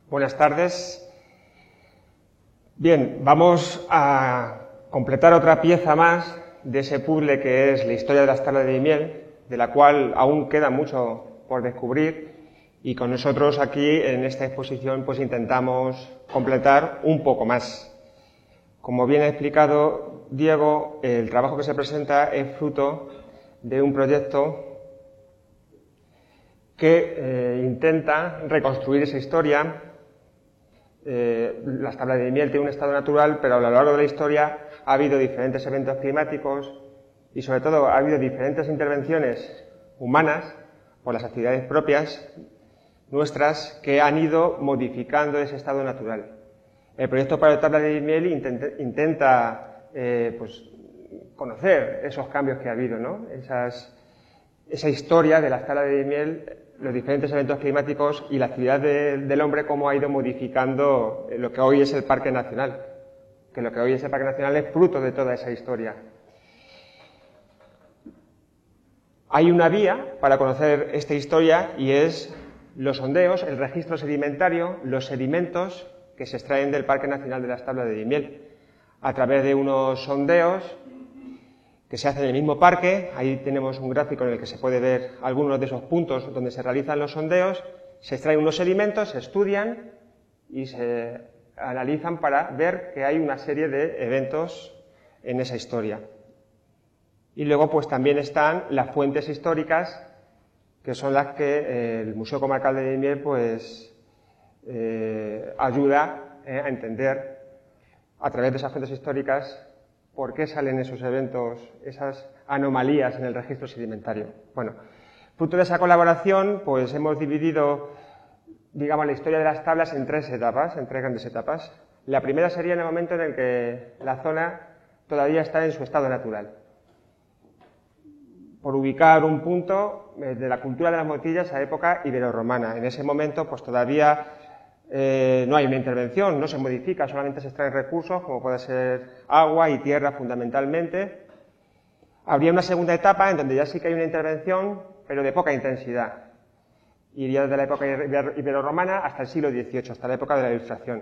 Buenas tardes. Bien, vamos a completar otra pieza más de ese puzzle que es la historia de las tablas de Daimiel, de la cual aún queda mucho por descubrir, y con nosotros aquí en esta exposición pues intentamos completar un poco más. Como bien ha explicado Diego, el trabajo que se presenta es fruto de un proyecto que intenta reconstruir esa historia. Las tablas de Daimiel tienen un estado natural, pero a lo largo de la historia ha habido diferentes eventos climáticos y sobre todo ha habido diferentes intervenciones humanas por las actividades propias nuestras que han ido modificando ese estado natural. El proyecto para tablas de Daimiel intenta pues, conocer esos cambios que ha habido, ¿no? Esa historia de las tablas de Daimiel, los diferentes eventos climáticos y la actividad del hombre, cómo ha ido modificando lo que hoy es el Parque Nacional. Que lo que hoy es el Parque Nacional es fruto de toda esa historia. Hay una vía para conocer esta historia y es los sondeos, el registro sedimentario, los sedimentos que se extraen del Parque Nacional de las Tablas de Daimiel. A través de unos sondeos que se hacen en el mismo parque, ahí tenemos un gráfico en el que se puede ver algunos de esos puntos donde se realizan los sondeos, se extraen unos sedimentos, se estudian y se analizan para ver que hay una serie de eventos en esa historia. Y luego pues también están las fuentes históricas, que son las que el Museo Comarcal de Daimiel pues ayuda a entender a través de esas fuentes históricas por qué salen esos eventos, esas anomalías en el registro sedimentario. Bueno, fruto de esa colaboración, pues hemos dividido, digamos, la historia de las tablas en tres etapas, en tres grandes etapas. La primera sería en el momento en el que la zona todavía está en su estado natural. Por ubicar un punto de la cultura de las motillas a época ibero-romana. En ese momento, pues todavía no hay una intervención, no se modifica, solamente se extraen recursos, como puede ser agua y tierra fundamentalmente. Habría una segunda etapa en donde ya sí que hay una intervención, pero de poca intensidad. Iría desde la época ibero-romana hasta el siglo XVIII, hasta la época de la Ilustración.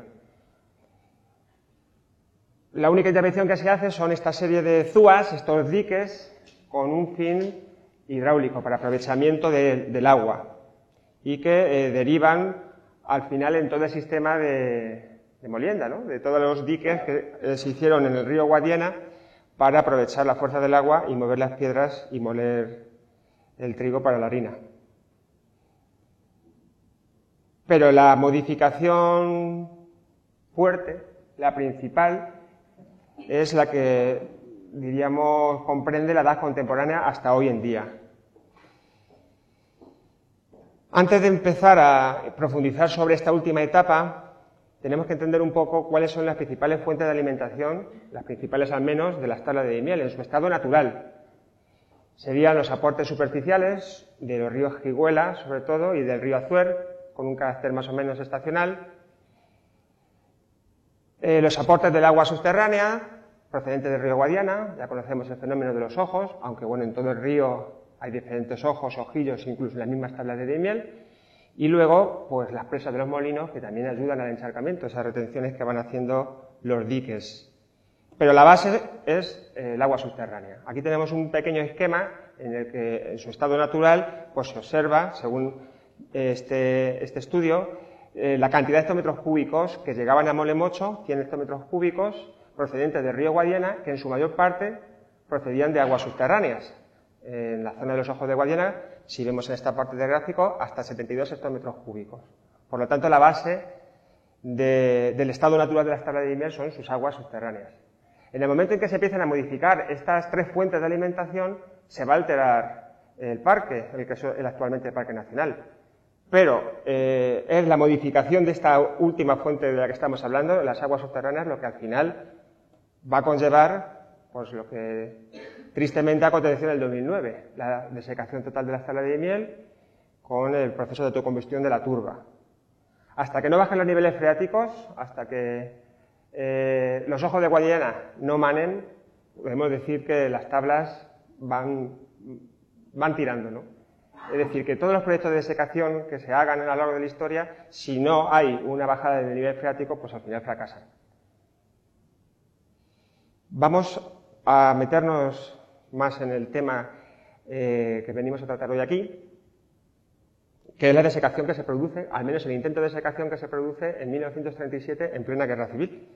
La única intervención que se hace son esta serie de zúas, estos diques, con un fin hidráulico para aprovechamiento del agua y que derivan al final en todo el sistema de molienda, ¿no? De todos los diques que se hicieron en el río Guadiana para aprovechar la fuerza del agua y mover las piedras y moler el trigo para la harina. Pero la modificación fuerte, la principal, es la que, diríamos, comprende la edad contemporánea hasta hoy en día. Antes de empezar a profundizar sobre esta última etapa, tenemos que entender un poco cuáles son las principales fuentes de alimentación, las principales al menos, de las tablas de Daimiel en su estado natural. Serían los aportes superficiales de los ríos Jiguela, sobre todo, y del río Azuer, con un carácter más o menos estacional. Los aportes del agua subterránea, procedente del río Guadiana, ya conocemos el fenómeno de los ojos, aunque bueno, en todo el río hay diferentes ojos, ojillos, incluso en las mismas tablas de Daimiel, y luego, pues las presas de los molinos, que también ayudan al encharcamiento, esas retenciones que van haciendo los diques. Pero la base es el agua subterránea. Aquí tenemos un pequeño esquema en el que, en su estado natural, pues se observa, según este estudio, la cantidad de hectómetros cúbicos que llegaban a Molemocho, 100 hectómetros cúbicos, procedentes del río Guadiana, que en su mayor parte procedían de aguas subterráneas. En la zona de los ojos de Guadiana, si vemos en esta parte del gráfico, hasta 72 hectómetros cúbicos. Por lo tanto, la base del estado natural de las tablas de Daimiel son sus aguas subterráneas. En el momento en que se empiezan a modificar estas tres fuentes de alimentación, se va a alterar el parque, el que es actualmente el Parque Nacional. Pero es la modificación de esta última fuente de la que estamos hablando, las aguas subterráneas, lo que al final va a conllevar pues lo que tristemente aconteció en el 2009, la desecación total de las tablas de Daimiel con el proceso de autocombustión de la turba. Hasta que no bajen los niveles freáticos, hasta que los ojos de Guadiana no manen, podemos decir que las tablas van tirando, ¿no? Es decir, que todos los proyectos de desecación que se hagan a lo largo de la historia, si no hay una bajada del nivel freático, pues al final fracasan. Vamos a meternos más en el tema que venimos a tratar hoy aquí, que es la desecación que se produce, al menos el intento de desecación que se produce en 1937 en plena Guerra Civil.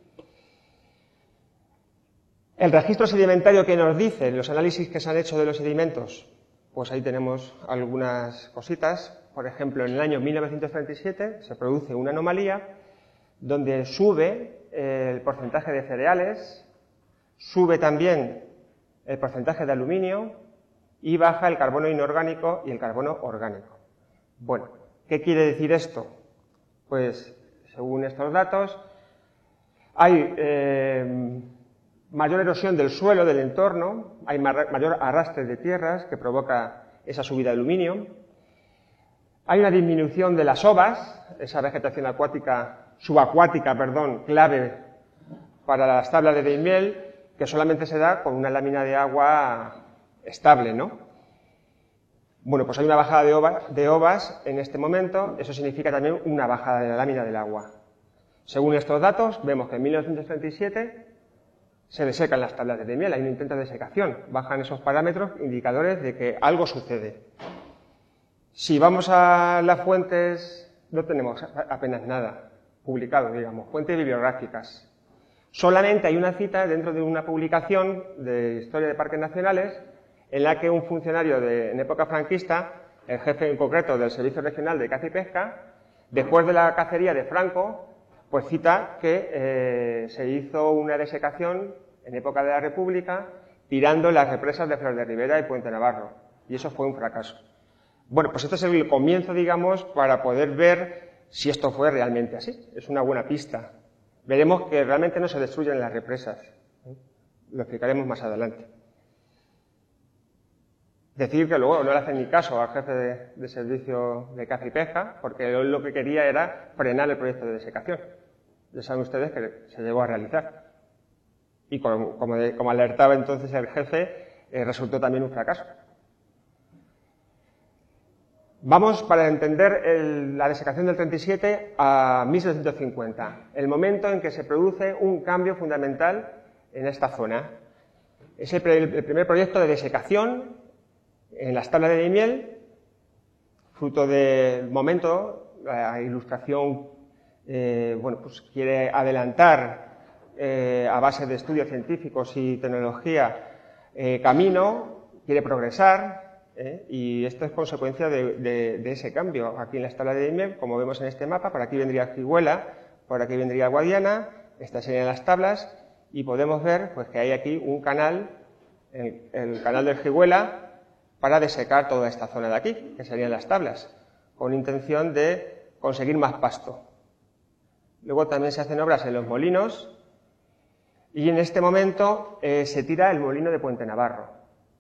El registro sedimentario que nos dice los análisis que se han hecho de los sedimentos, pues ahí tenemos algunas cositas. Por ejemplo, en el año 1937 se produce una anomalía donde sube el porcentaje de cereales, sube también el porcentaje de aluminio y baja el carbono inorgánico y el carbono orgánico. Bueno, ¿qué quiere decir esto? Pues, según estos datos, hay mayor erosión del suelo, del entorno, hay mayor arrastre de tierras que provoca esa subida de aluminio, hay una disminución de las ovas, esa vegetación subacuática, clave para las tablas de Daimiel, que solamente se da con una lámina de agua estable, ¿no? Bueno, pues hay una bajada de ovas en este momento, eso significa también una bajada de la lámina del agua. Según estos datos, vemos que en 1937 se desecan las tablas de Daimiel, hay un intento de desecación, bajan esos parámetros indicadores de que algo sucede. Si vamos a las fuentes, no tenemos apenas nada publicado, digamos, fuentes bibliográficas. Solamente hay una cita dentro de una publicación de Historia de Parques Nacionales en la que un funcionario en época franquista, el jefe en concreto del Servicio Regional de Caza y Pesca, después de la cacería de Franco, pues cita que se hizo una desecación en época de la República tirando las represas de Flor de Ribera y Puente Navarro, y eso fue un fracaso. Bueno, pues este es el comienzo, digamos, para poder ver si esto fue realmente así. Es una buena pista. Veremos que realmente no se destruyen las represas. Lo explicaremos más adelante. Decir que luego no le hacen ni caso al jefe de servicio de caza y pesca, porque él lo que quería era frenar el proyecto de desecación. Ya saben ustedes que se llegó a realizar. Y como alertaba entonces el jefe, resultó también un fracaso. Vamos, para entender la desecación del 37, a 1750, el momento en que se produce un cambio fundamental en esta zona. Es el primer proyecto de desecación en las tablas de Daimiel, fruto del momento. La ilustración pues quiere adelantar a base de estudios científicos y tecnología camino, quiere progresar. Y esto es consecuencia de ese cambio. Aquí en la tabla de Daimiel, como vemos en este mapa, por aquí vendría Jiguela, por aquí vendría Guadiana, estas serían las tablas, y podemos ver pues, que hay aquí un canal, el canal del Jiguela, para desecar toda esta zona de aquí, que serían las tablas, con intención de conseguir más pasto. Luego también se hacen obras en los molinos, y en este momento se tira el molino de Puente Navarro.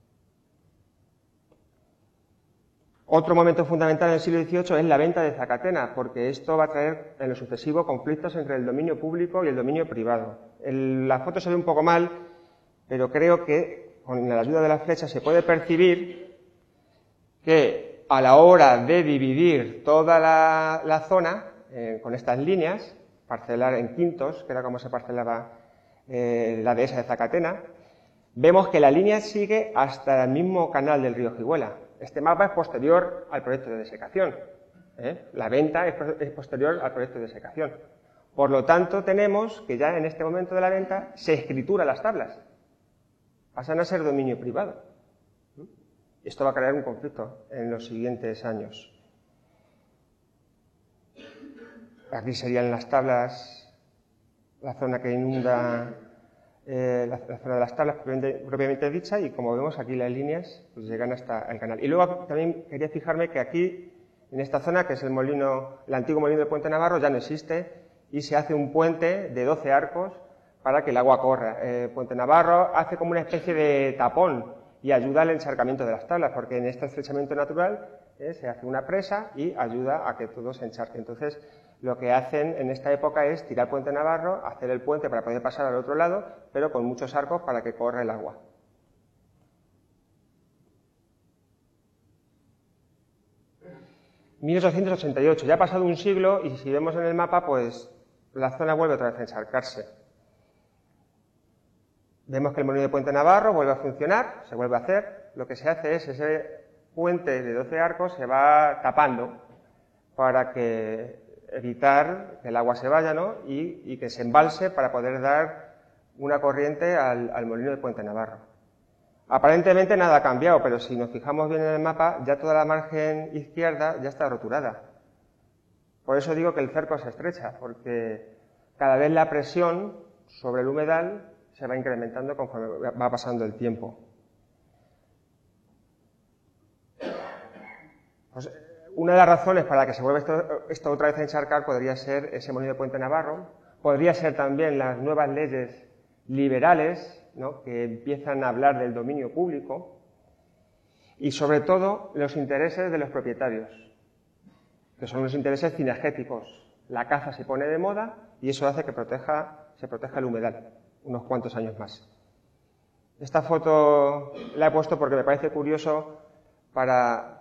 Otro momento fundamental en el siglo XVIII es la venta de Zacatena, porque esto va a traer en lo sucesivo conflictos entre el dominio público y el dominio privado. La foto se ve un poco mal, pero creo que con la ayuda de la flecha se puede percibir que a la hora de dividir toda la zona con estas líneas, parcelar en quintos, que era como se parcelaba la dehesa de Zacatena, vemos que la línea sigue hasta el mismo canal del río Jiguela. Este mapa es posterior al proyecto de desecación. La venta es posterior al proyecto de desecación. Por lo tanto, tenemos que ya en este momento de la venta se escritura las tablas. Pasan a ser dominio privado. Esto va a crear un conflicto en los siguientes años. Aquí serían las tablas, la zona que inunda la zona de las tablas propiamente dicha, y como vemos aquí las líneas pues llegan hasta el canal. Y luego también quería fijarme que aquí, en esta zona, que es el antiguo molino de Puente Navarro, ya no existe, y se hace un puente de 12 arcos para que el agua corra. Puente Navarro hace como una especie de tapón y ayuda al encharcamiento de las tablas, porque en este estrechamiento natural se hace una presa y ayuda a que todo se encharque. Entonces, lo que hacen en esta época es tirar Puente Navarro, hacer el puente para poder pasar al otro lado, pero con muchos arcos para que corra el agua. 1888, ya ha pasado un siglo y si vemos en el mapa, pues la zona vuelve otra vez a encharcarse. Vemos que el molino de Puente Navarro vuelve a funcionar, se vuelve a hacer. Lo que se hace es ese puente de 12 arcos se va tapando para evitar que el agua se vaya, ¿no? y que se embalse para poder dar una corriente al molino de Puente Navarro. Aparentemente nada ha cambiado, pero si nos fijamos bien en el mapa, ya toda la margen izquierda ya está roturada. Por eso digo que el cerco se estrecha, porque cada vez la presión sobre el humedal se va incrementando conforme va pasando el tiempo. Pues, una de las razones para que se vuelva esto otra vez a encharcar podría ser ese molino de Puente Navarro, podría ser también las nuevas leyes liberales, ¿no?, que empiezan a hablar del dominio público, y sobre todo los intereses de los propietarios, que son los intereses cinegéticos. La caza se pone de moda y eso hace que se proteja el humedal unos cuantos años más. Esta foto la he puesto porque me parece curioso para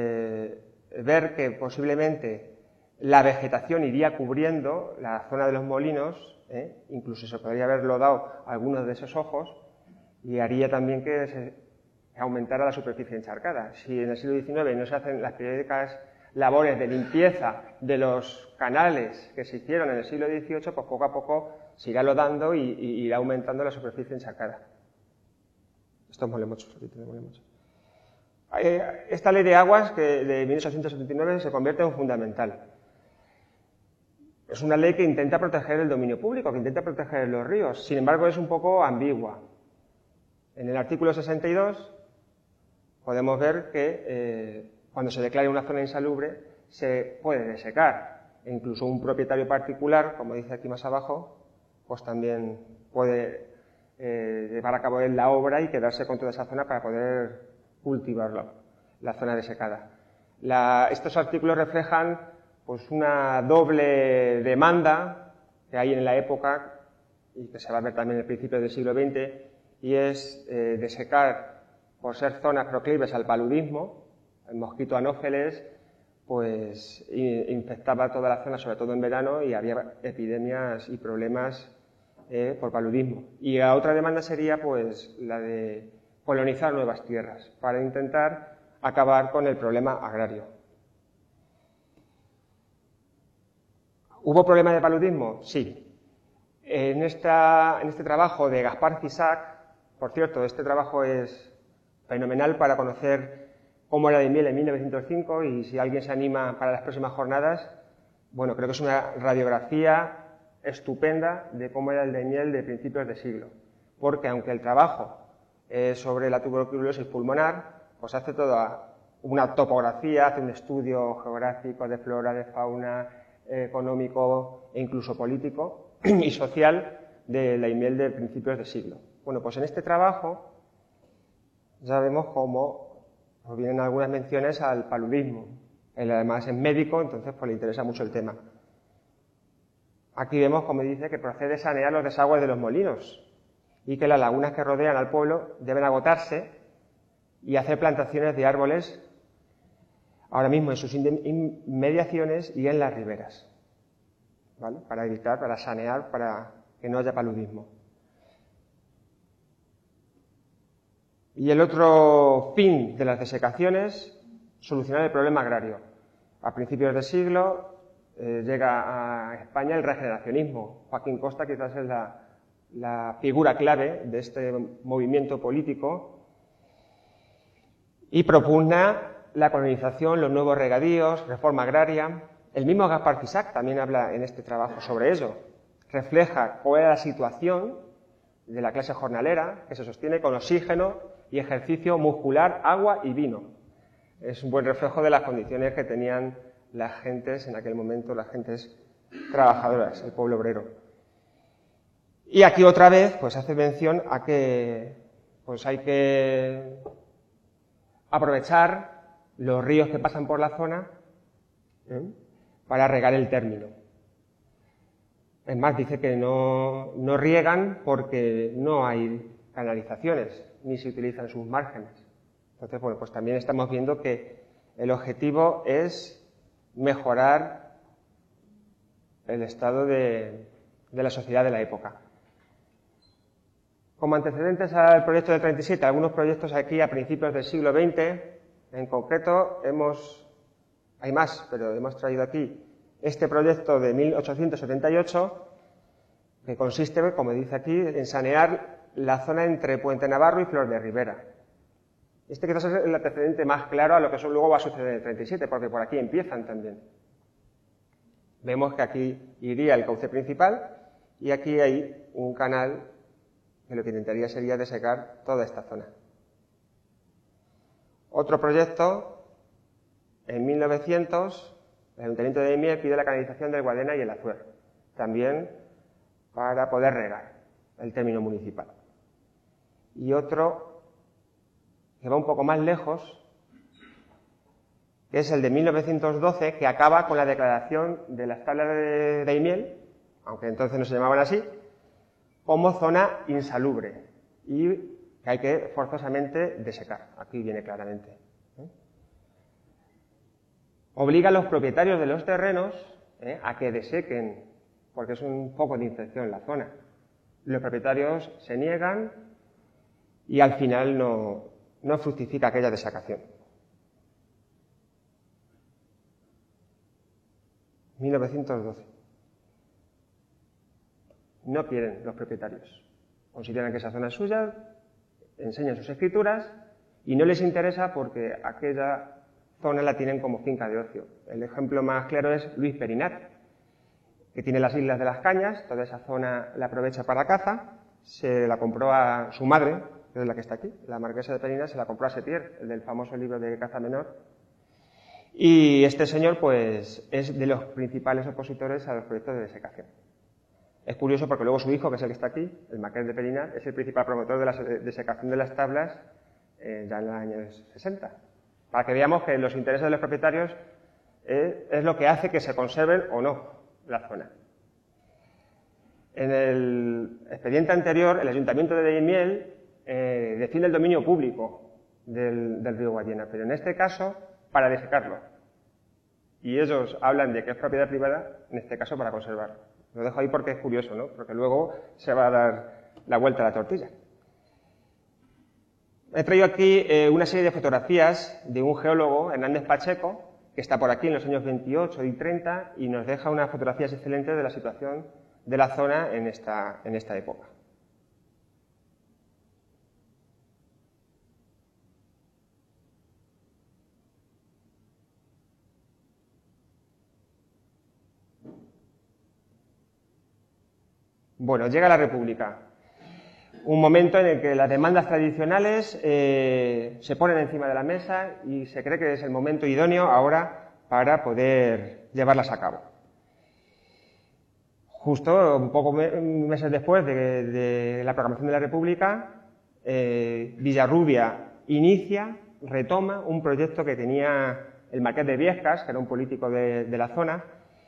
ver que posiblemente la vegetación iría cubriendo la zona de los molinos, incluso se podría haber lodado algunos de esos ojos y haría también que se aumentara la superficie encharcada. Si en el siglo XIX no se hacen las periódicas labores de limpieza de los canales que se hicieron en el siglo XVIII, pues poco a poco se irá lodando y irá aumentando la superficie encharcada. Esto mole mucho, mole mucho. Esta ley de aguas de 1879 se convierte en fundamental. Es una ley que intenta proteger el dominio público, que intenta proteger los ríos. Sin embargo, es un poco ambigua. En el artículo 62 podemos ver que cuando se declare una zona insalubre se puede desecar. E incluso un propietario particular, como dice aquí más abajo, pues también puede llevar a cabo la obra y quedarse con toda esa zona para poder cultivarla, la zona desecada. Estos artículos reflejan pues una doble demanda que hay en la época y que se va a ver también en el principio del siglo XX, y es desecar por ser zonas proclives al paludismo. El mosquito anófeles pues infectaba toda la zona, sobre todo en verano, y había epidemias y problemas por paludismo. Y la otra demanda sería pues la de colonizar nuevas tierras para intentar acabar con el problema agrario. ¿Hubo problema de paludismo? Sí. En este trabajo de Gaspar Fisac, por cierto, este trabajo es fenomenal para conocer cómo era Daimiel en 1905, y si alguien se anima para las próximas jornadas, bueno, creo que es una radiografía estupenda de cómo era el Daimiel de principios de siglo. Porque aunque el trabajo es sobre la tuberculosis pulmonar, pues hace toda una topografía, hace un estudio geográfico de flora, de fauna, económico e incluso político y social de Daimiel de principios de siglo. Bueno, pues en este trabajo ya vemos cómo nos vienen algunas menciones al paludismo. Él además es médico, entonces pues le interesa mucho el tema. Aquí vemos, como dice, que procede sanear los desagües de los molinos y que las lagunas que rodean al pueblo deben agotarse y hacer plantaciones de árboles ahora mismo en sus inmediaciones y en las riberas, ¿vale? Para sanear, para que no haya paludismo. Y el otro fin de las desecaciones, solucionar el problema agrario. A principios de siglo llega a España el regeneracionismo. Joaquín Costa quizás es la figura clave de este movimiento político y propugna la colonización, los nuevos regadíos, reforma agraria. El mismo Gaspar Fisac también habla en este trabajo sobre ello. Refleja cuál era la situación de la clase jornalera, que se sostiene con oxígeno y ejercicio muscular, agua y vino. Es un buen reflejo de las condiciones que tenían las gentes en aquel momento, las gentes trabajadoras, el pueblo obrero. Y aquí otra vez pues hace mención a que pues hay que aprovechar los ríos que pasan por la zona para regar el término. Es más, dice que no riegan porque no hay canalizaciones, ni se utilizan sus márgenes. Entonces, bueno, pues también estamos viendo que el objetivo es mejorar el estado de la sociedad de la época. Como antecedentes al proyecto del 37, algunos proyectos aquí a principios del siglo XX, en concreto hay más, pero hemos traído aquí este proyecto de 1878, que consiste, como dice aquí, en sanear la zona entre Puente Navarro y Flor de Ribera. Este quizás es el antecedente más claro a lo que luego va a suceder en el 37, porque por aquí empiezan también. Vemos que aquí iría el cauce principal y aquí hay un canal que lo que intentaría sería desecar toda esta zona. Otro proyecto, en 1900, el Ayuntamiento de Daimiel pide la canalización del Guadiana y el Azuer, también para poder regar el término municipal. Y otro que va un poco más lejos, que es el de 1912, que acaba con la declaración de las tablas de Daimiel, aunque entonces no se llamaban así, como zona insalubre y que hay que forzosamente desecar. Aquí viene claramente. Obliga a los propietarios de los terrenos a que desequen, porque es un foco de infección en la zona. Los propietarios se niegan y al final no fructifica aquella desecación. 1912. No quieren los propietarios. Consideran que esa zona es suya, enseñan sus escrituras y no les interesa porque aquella zona la tienen como finca de ocio. El ejemplo más claro es Luis Perinat, que tiene las Islas de las Cañas, toda esa zona la aprovecha para caza, se la compró a su madre, que es la que está aquí, la marquesa de Perinat, se la compró a Setier, el del famoso libro de caza menor, y este señor pues es de los principales opositores a los proyectos de desecación. Es curioso porque luego su hijo, que es el que está aquí, el marqués de Perinat, es el principal promotor de la desecación de las tablas ya en los años 60. Para que veamos que los intereses de los propietarios es lo que hace que se conserven o no la zona. En el expediente anterior, el Ayuntamiento de Daimiel defiende el dominio público del río Guadiana, pero en este caso para desecarlo. Y ellos hablan de que es propiedad privada, en este caso para conservarlo. Lo dejo ahí porque es curioso, ¿no? Porque luego se va a dar la vuelta a la tortilla. He traído aquí una serie de fotografías de un geólogo, Hernández Pacheco, que está por aquí en los años 28 y 30 y nos deja unas fotografías excelentes de la situación de la zona en esta época. Bueno, llega la República, un momento en el que las demandas tradicionales se ponen encima de la mesa y se cree que es el momento idóneo ahora para poder llevarlas a cabo. Justo un poco meses después de la proclamación de la República, Villarrubia retoma un proyecto que tenía el marqués de Viescas, que era un político de la zona,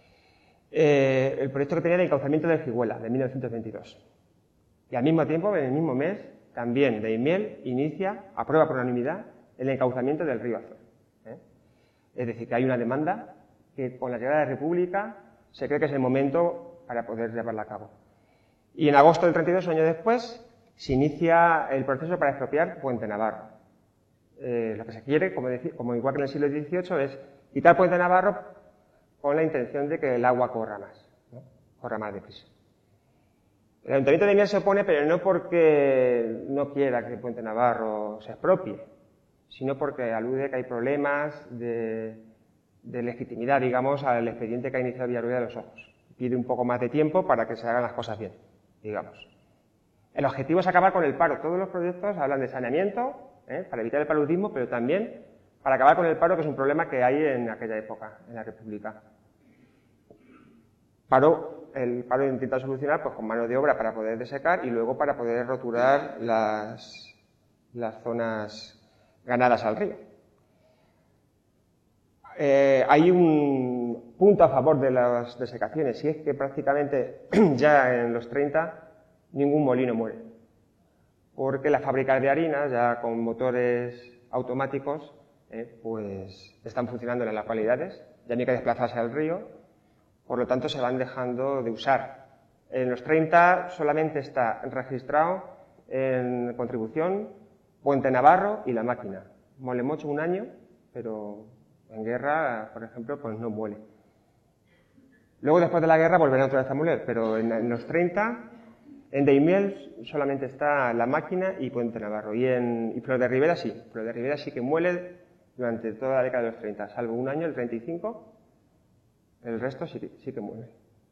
el proyecto que tenía de encauzamiento de Figuela, de 1922. Y al mismo tiempo, en el mismo mes, también Daimiel aprueba por unanimidad el encauzamiento del río Azuer. Es decir, que hay una demanda que con la llegada de la República se cree que es el momento para poder llevarla a cabo. Y en agosto del 32, un año después, se inicia el proceso para expropiar Puente Navarro. Lo que se quiere, como igual que en el siglo XVIII, es quitar Puente Navarro con la intención de que el agua corra más, ¿no? Corra más deprisa. El Ayuntamiento de Daimiel se opone, pero no porque no quiera que Puente Navarro se expropie, sino porque alude que hay problemas de legitimidad, digamos, al expediente que ha iniciado Villarrubia de los Ojos. Pide un poco más de tiempo para que se hagan las cosas bien, digamos. El objetivo es acabar con el paro. Todos los proyectos hablan de saneamiento, para evitar el paludismo, pero también para acabar con el paro, que es un problema que hay en aquella época, en la República. El paro intenta solucionar pues, con mano de obra para poder desecar y luego para poder roturar las zonas ganadas al río. Hay un punto a favor de las desecaciones y es que prácticamente ya en los 30 ningún molino muere, porque las fábricas de harina ya con motores automáticos pues están funcionando en las localidades ya no hay que desplazarse al río, por lo tanto se van dejando de usar. En los 30 solamente está registrado en contribución Puente Navarro y La Máquina. Mole mucho un año, pero en guerra, por ejemplo, pues no muele. Luego, después de la guerra, volverán otra vez a moler, pero en los 30, en Daimiel solamente está La Máquina y Puente Navarro. Y Flor de Ribera sí. Flor de Ribera sí que muele durante toda la década de los 30, salvo un año, el 35, el resto sí que muele.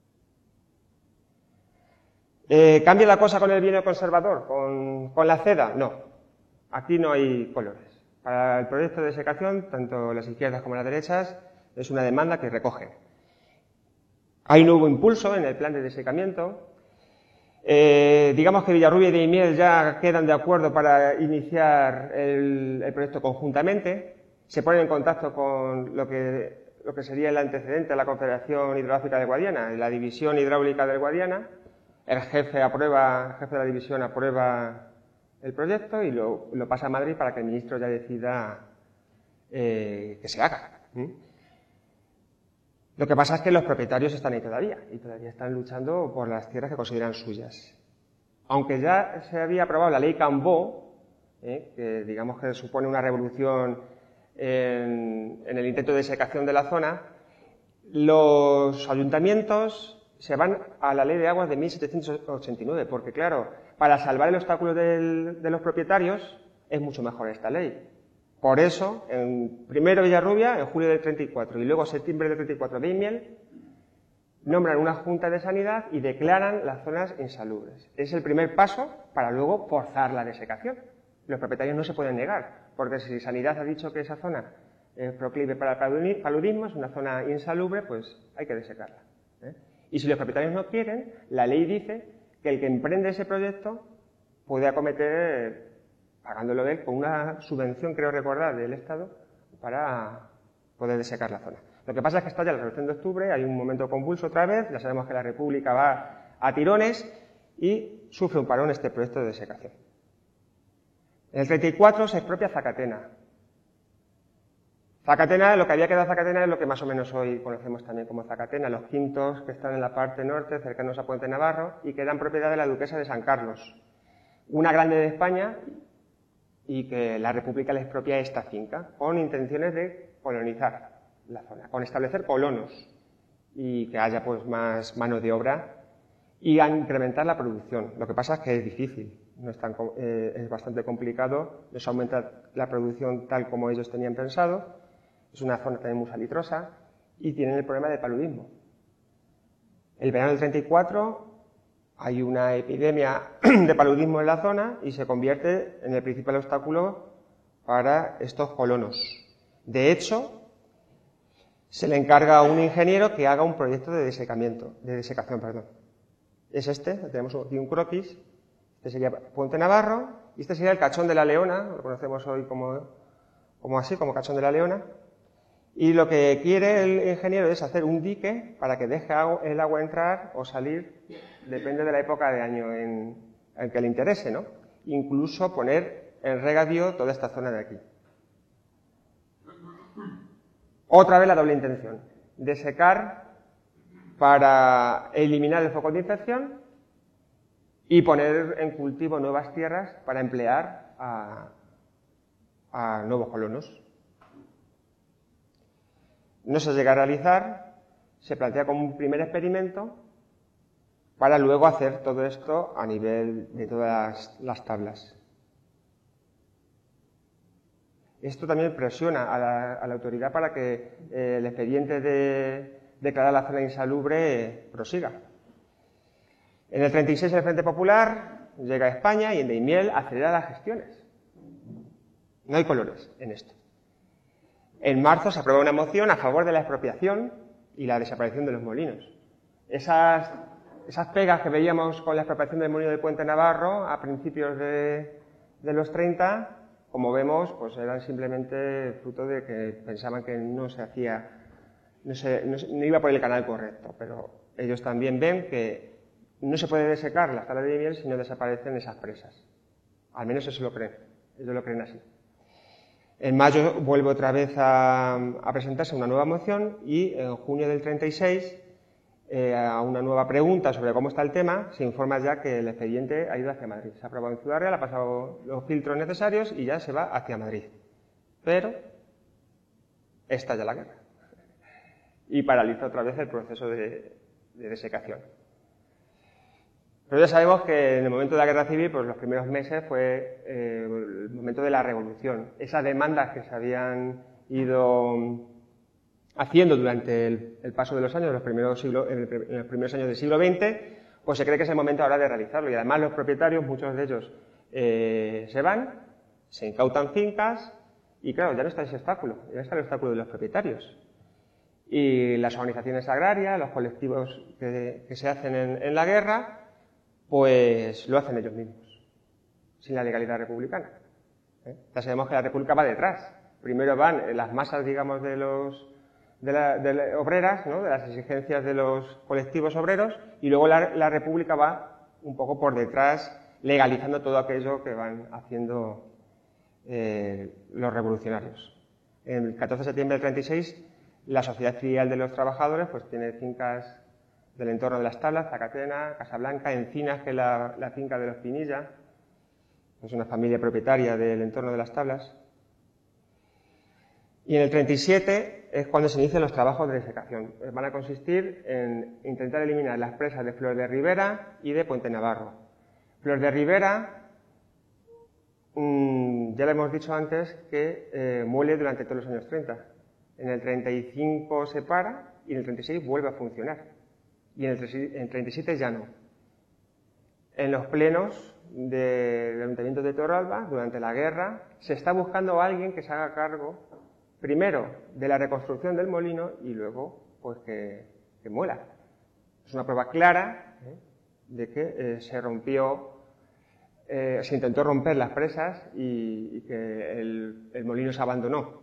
¿Cambia la cosa con el vino conservador? ¿Con la ceda? No. Aquí no hay colores. Para el proyecto de desecación, tanto las izquierdas como las derechas, es una demanda que recogen. Hay un nuevo impulso en el plan de desecamiento. Digamos que Villarrubia y Daimiel ya quedan de acuerdo para iniciar el proyecto conjuntamente. Se ponen en contacto con lo que sería el antecedente a la Confederación Hidrográfica del Guadiana, la División Hidráulica del Guadiana. El jefe de la división aprueba el proyecto y lo pasa a Madrid para que el ministro ya decida que se haga. Lo que pasa es que los propietarios están ahí todavía y todavía están luchando por las tierras que consideran suyas. Aunque ya se había aprobado la ley Cambó, que digamos que supone una revolución en el intento de desecación de la zona, los ayuntamientos se van a la ley de aguas de 1789, porque claro, para salvar el obstáculo de los propietarios es mucho mejor esta ley. Por eso, primero Villarrubia, en julio del 34, y luego en septiembre del 34, Daimiel, nombran una junta de sanidad y declaran las zonas insalubres. Es el primer paso para luego forzar la desecación. Los propietarios no se pueden negar, porque si sanidad ha dicho que esa zona es proclive para el paludismo, es una zona insalubre, pues hay que desecarla. Y si los propietarios no quieren, la ley dice que el que emprende ese proyecto puede acometer, pagándolo él, con una subvención, creo recordar, del Estado, para poder desecar la zona. Lo que pasa es que está ya la Revolución de Octubre, hay un momento convulso otra vez, ya sabemos que la República va a tirones y sufre un parón este proyecto de desecación. En el 34 se expropia Zacatena. Zacatena, lo que había quedado Zacatena es lo que más o menos hoy conocemos también como Zacatena, los quintos que están en la parte norte, cercanos a Puente Navarro, y que eran propiedad de la duquesa de San Carlos, una grande de España, y que la República le expropia esta finca, con intenciones de colonizar la zona, con establecer colonos, y que haya pues más mano de obra, y a incrementar la producción. Lo que pasa es que es difícil, no es bastante complicado, no se aumenta la producción tal como ellos tenían pensado. Es una zona también muy salitrosa y tienen el problema del paludismo. El verano del 34 hay una epidemia de paludismo en la zona y se convierte en el principal obstáculo para estos colonos. De hecho, se le encarga a un ingeniero que haga un proyecto de desecación. Es tenemos aquí un croquis, este sería Puente Navarro y este sería el Cachón de la Leona, lo conocemos hoy como Cachón de la Leona. Y lo que quiere el ingeniero es hacer un dique para que deje el agua entrar o salir, depende de la época de año en que le interese, ¿no? Incluso poner en regadío toda esta zona de aquí. Otra vez la doble intención, desecar para eliminar el foco de infección y poner en cultivo nuevas tierras para emplear a nuevos colonos. No se llega a realizar, se plantea como un primer experimento para luego hacer todo esto a nivel de todas las tablas. Esto también presiona a la autoridad para que el expediente de declarar la zona insalubre prosiga. En el 36 el Frente Popular llega a España y en Daimiel acelera las gestiones. No hay colores en esto. En marzo se aprueba una moción a favor de la expropiación y la desaparición de los molinos. Esas pegas que veíamos con la expropiación del molino de Puente Navarro a principios de los 30, como vemos, pues eran simplemente fruto de que pensaban que no iba por el canal correcto, pero ellos también ven que no se puede desecar la sala de Daimiel si no desaparecen esas presas. Al menos eso lo creen, ellos lo creen así. En mayo vuelve otra vez a presentarse una nueva moción y en junio del 36, a una nueva pregunta sobre cómo está el tema, se informa ya que el expediente ha ido hacia Madrid. Se ha aprobado en Ciudad Real, ha pasado los filtros necesarios y ya se va hacia Madrid. Pero estalla la guerra y paraliza otra vez el proceso de desecación. Pero ya sabemos que en el momento de la guerra civil, pues los primeros meses fue el momento de la revolución. Esas demandas que se habían ido haciendo durante el paso de los años, en los primeros años del siglo XX, pues se cree que es el momento ahora de realizarlo. Y además los propietarios, muchos de ellos, se van, se incautan fincas y claro, ya no está ese obstáculo, ya está el obstáculo de los propietarios. Y las organizaciones agrarias, los colectivos que se hacen en la guerra, pues lo hacen ellos mismos, sin la legalidad republicana. Ya sabemos que la república va detrás. Primero van las masas, digamos, de obreras, ¿no?, de las exigencias de los colectivos obreros, y luego la república va un poco por detrás, legalizando todo aquello que van haciendo los revolucionarios. El 14 de septiembre del 36, la Sociedad Filial de los Trabajadores pues tiene fincas del entorno de Las Tablas, Zacatena, Casablanca, Encinas, que es la finca de los Pinilla, es una familia propietaria del entorno de Las Tablas. Y en el 37 es cuando se inician los trabajos de desecación. Van a consistir en intentar eliminar las presas de Flor de Ribera y de Puente Navarro. Flor de Ribera, ya le hemos dicho antes que muele durante todos los años 30. En el 35 se para y en el 36 vuelve a funcionar. Y en el 37 ya no. En los plenos del Ayuntamiento de Torralba, durante la guerra, se está buscando a alguien que se haga cargo, primero, de la reconstrucción del molino y luego, pues, que muela. Es una prueba clara de que se intentó romper las presas y que el molino se abandonó.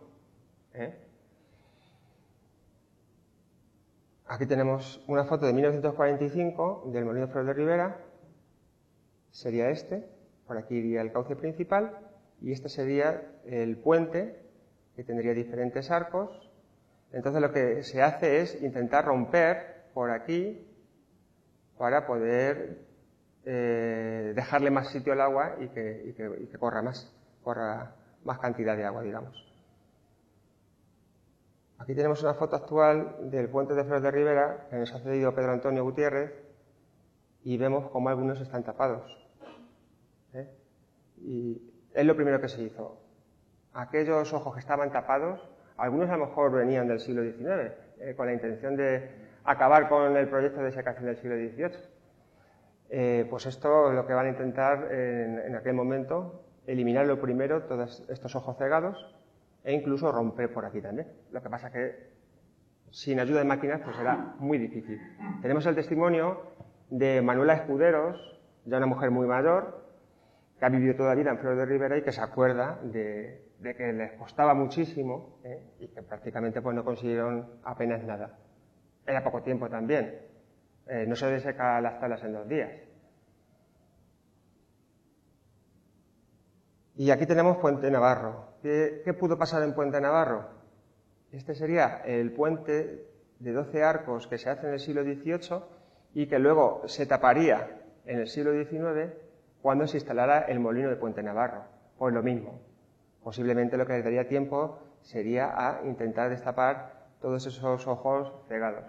Aquí tenemos una foto de 1945 del molino Flor de Ribera. Sería este, por aquí iría el cauce principal, y este sería el puente, que tendría diferentes arcos. Entonces lo que se hace es intentar romper por aquí para poder dejarle más sitio al agua y que corra más cantidad de agua, digamos. Aquí tenemos una foto actual del puente de Flor de Ribera que nos ha cedido Pedro Antonio Gutiérrez y vemos cómo algunos están tapados. Y es lo primero que se hizo. Aquellos ojos que estaban tapados, algunos a lo mejor venían del siglo XIX, con la intención de acabar con el proyecto de desecación del siglo XVIII. Pues esto es lo que van a intentar en aquel momento, eliminarlo primero, todos estos ojos cegados, e incluso romper por aquí también. Lo que pasa es que sin ayuda de máquinas pues será muy difícil. Tenemos el testimonio de Manuela Escuderos, ya una mujer muy mayor, que ha vivido toda la vida en Flor de Ribera y que se acuerda de que les costaba muchísimo y que prácticamente pues no consiguieron apenas nada. Era poco tiempo también. No se deseca las tablas en 2 días. Y aquí tenemos Puente Navarro. ¿Qué pudo pasar en Puente Navarro? Este sería el puente de 12 arcos que se hace en el siglo XVIII y que luego se taparía en el siglo XIX cuando se instalara el molino de Puente Navarro. Pues lo mismo. Posiblemente lo que les daría tiempo sería a intentar destapar todos esos ojos cegados.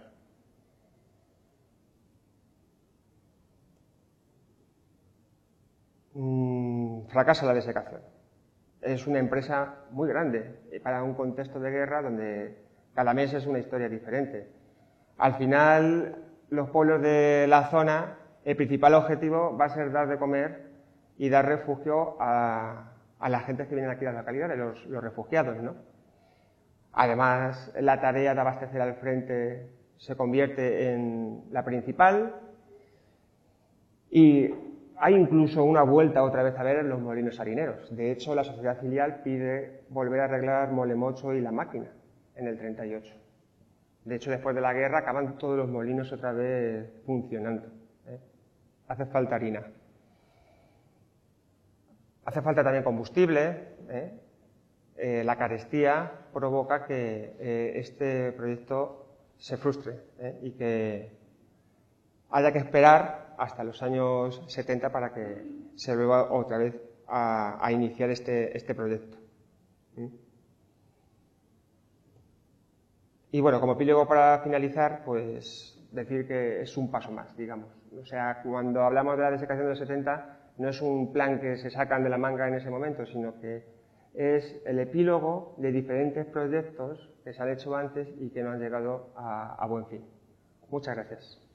Fracasa la desecación. Es una empresa muy grande para un contexto de guerra donde cada mes es una historia diferente. Al final, los pueblos de la zona, el principal objetivo va a ser dar de comer y dar refugio a la gente que viene aquí a la localidad, los refugiados, ¿no? Además, la tarea de abastecer al frente se convierte en la principal y hay incluso una vuelta otra vez a ver en los molinos harineros. De hecho, la sociedad filial pide volver a arreglar Molemocho y La Máquina en el 38. De hecho, después de la guerra acaban todos los molinos otra vez funcionando. Hace falta harina. Hace falta también combustible. la carestía provoca que este proyecto se frustre y que haya que esperar hasta los años 70 para que se vuelva otra vez a iniciar este proyecto. Y bueno, como epílogo para finalizar, pues decir que es un paso más, digamos. O sea, cuando hablamos de la desecación de los 70, no es un plan que se sacan de la manga en ese momento, sino que es el epílogo de diferentes proyectos que se han hecho antes y que no han llegado a buen fin. Muchas gracias.